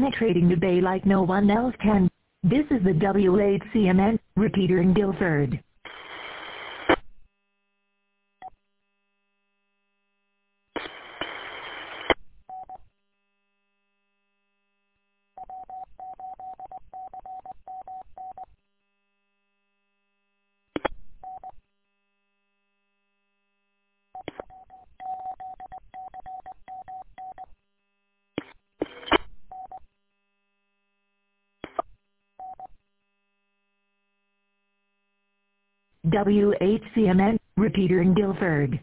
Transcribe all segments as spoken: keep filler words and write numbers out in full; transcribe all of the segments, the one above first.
penetrating the bay like no one else can. This is the W eight C M N repeater in Guilford. W eight C M N repeater in Guilford.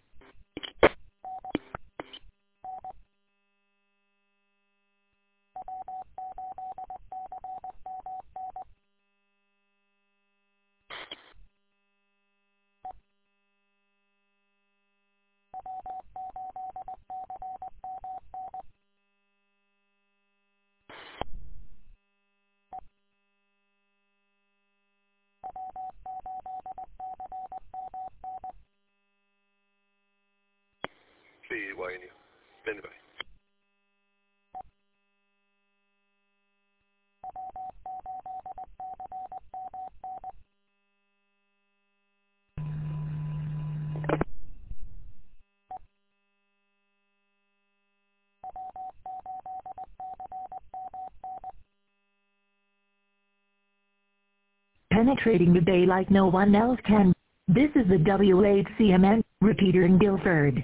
Sí, Wayne. Ven, bye. Penetrating the bay like no one else can. This is the W eight C M N repeater in Guilford.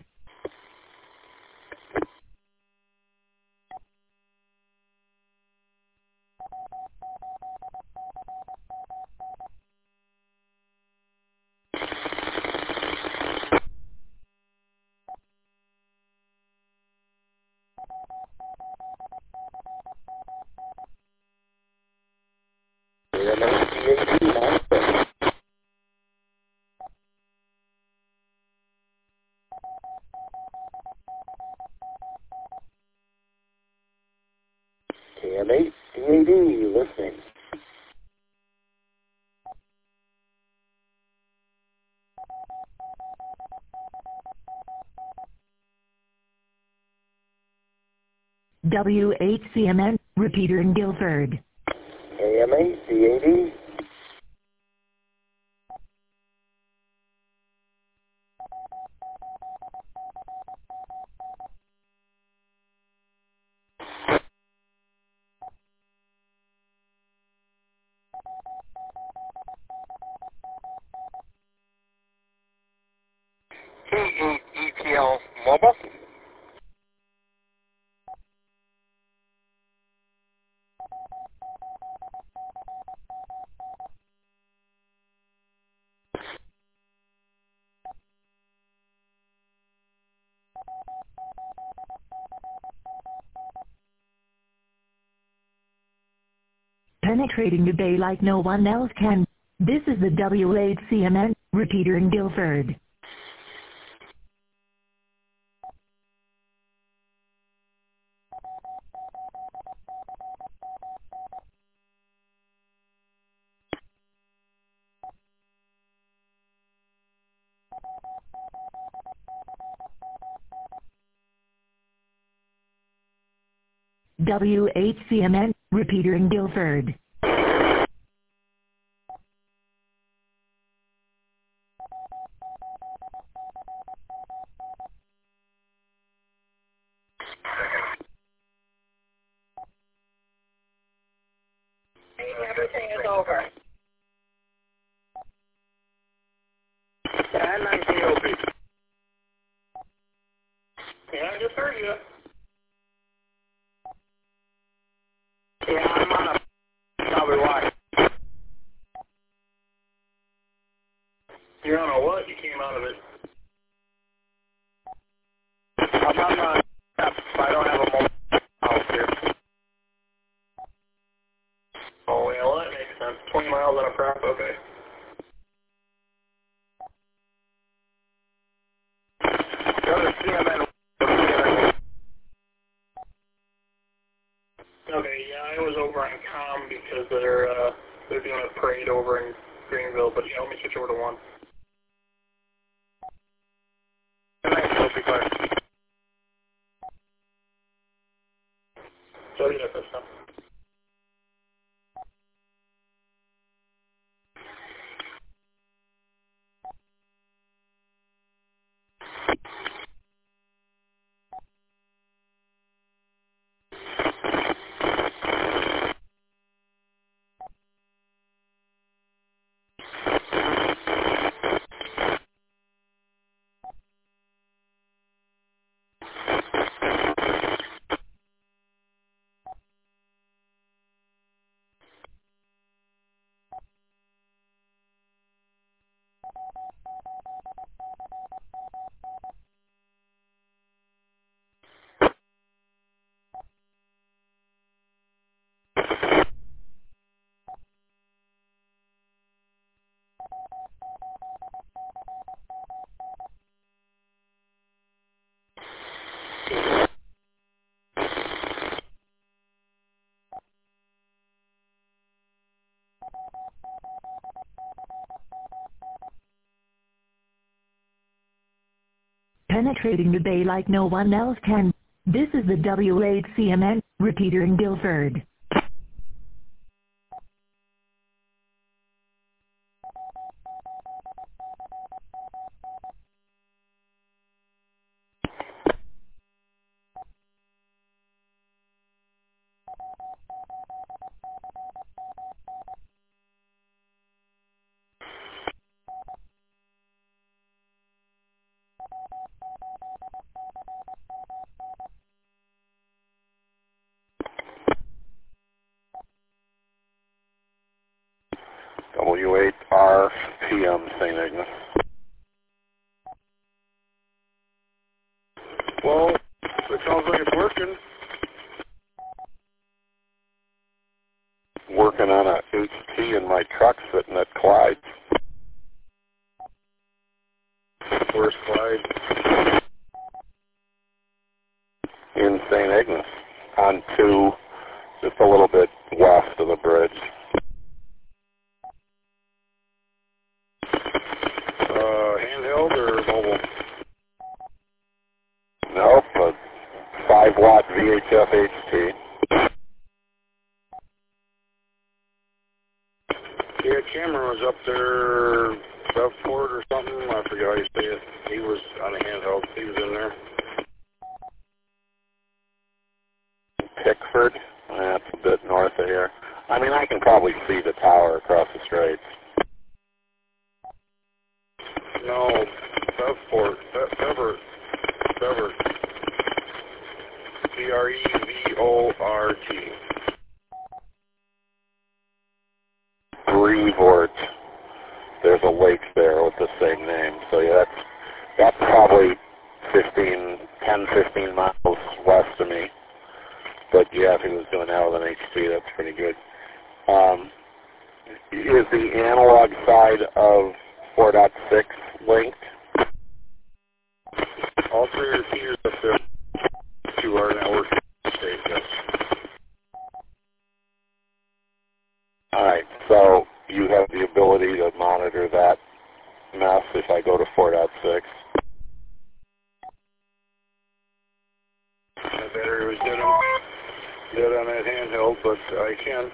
K M eight D A D listening. W eight C M N repeater in Guilford. K M eight D A D. T E E T L Mobile. Penetrating the bay like no one else can. This is the W eight C M N repeater in Guilford. W eight C M N repeater in Guilford. Everything is over. nine nineteen O B. Yeah, I just heard you. Yeah, I'm on a probably why. You're on a what? You came out of it. I'm on the step. I don't have a mobile house here. Oh, yeah, well, that makes sense. twenty miles on a prep, okay. The other C M N. Okay, yeah, I was over on comm because they're, uh, they're doing a parade over in Greenville, but yeah, let me switch over to one. Good night, Sophie Clark. So I did it this time. penetrating the bay like no one else can. This is the W eight C M N, repeater in Guilford. W eight R P M Saint Ignace. Well, it sounds like it's working. Working on a H T in my truck sitting at Clyde's. Where's Clyde? In Saint Ignace, on two, just a little bit west of the bridge. Uh, handheld or mobile? Nope, a five watt V H F H T. Yeah, Cameron was up there, Bevport or something. I forget how you say it. He was on a handheld. He was in there. Pickford. That's a bit north of here. I mean, I can probably see the tower across the straits. No, Bevport. Be- Bevert. Bevert. B R E V O R T. Brevort. There's a lake there with the same name. So yeah, that's, that's probably fifteen, ten, fifteen miles west of me. But yeah, if he was doing that with an H T, that's pretty good. Um, is the analog side of four point six linked? All three repeaters up there to our network state, yes. Alright, so you have the ability to monitor that mess if I go to four point six. The battery was dead on, dead on that handheld, but I can.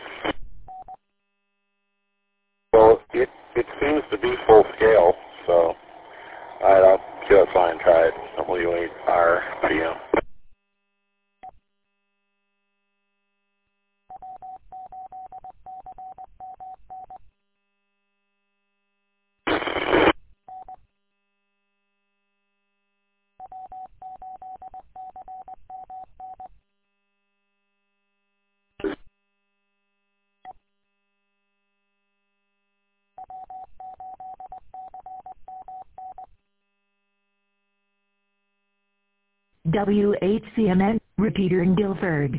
Well, it, it seems to be full scale, so alright, I'll just fine and try it. W eight R P M. W eight C M N, repeater in Guilford.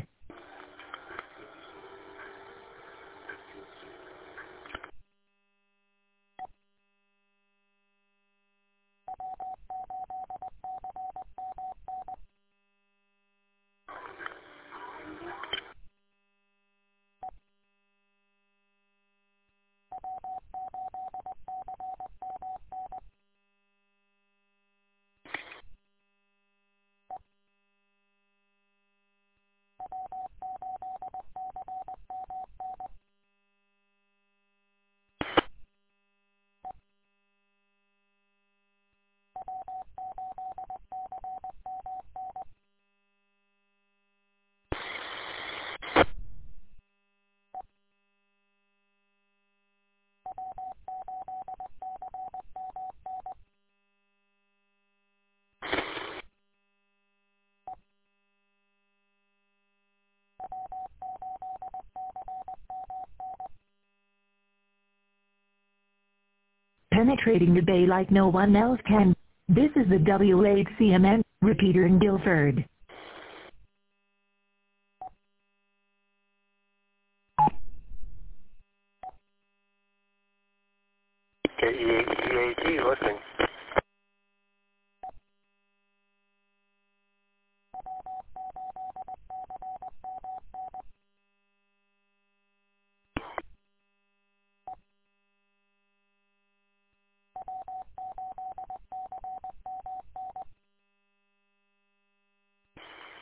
Penetrating the bay like no one else can. This is the W eight C M N, repeater in Guilford. K E eight T A T, listening.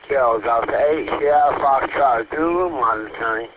Yo, Delta eight, Sierra Foxtrot, Zulu, monitoring.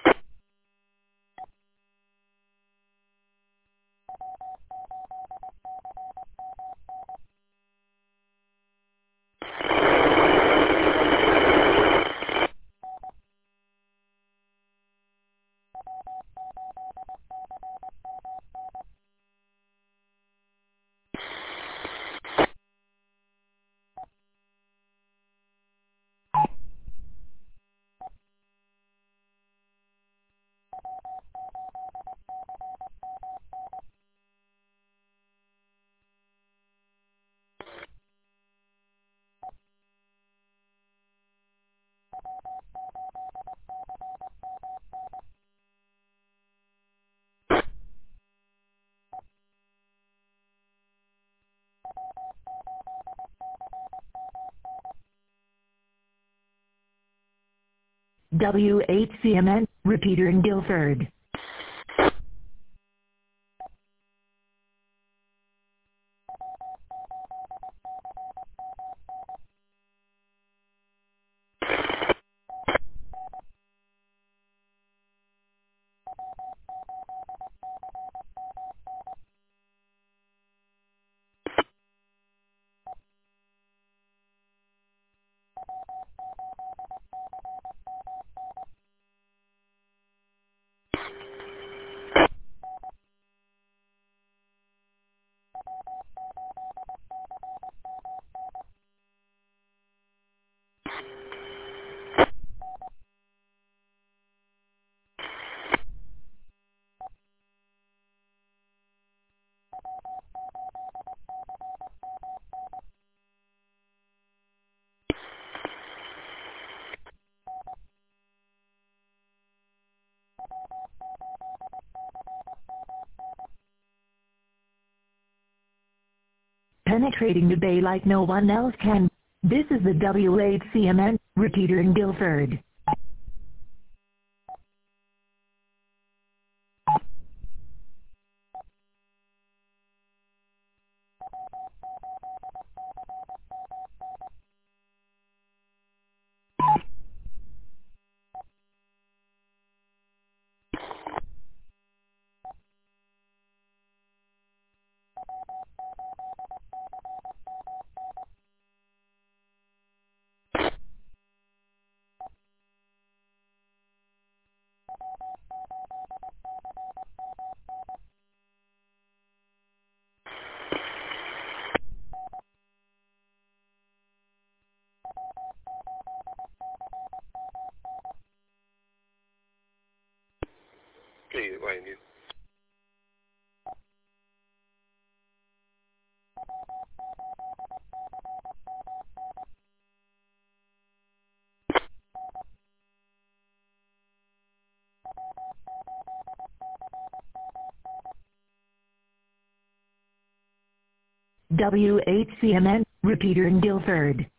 W eight C M N, repeater in Guilford. Penetrating the bay like no one else can. This is the W eight C M N, repeater in Guilford. Hey, Y N U. W eight C M N, repeater in Guilford.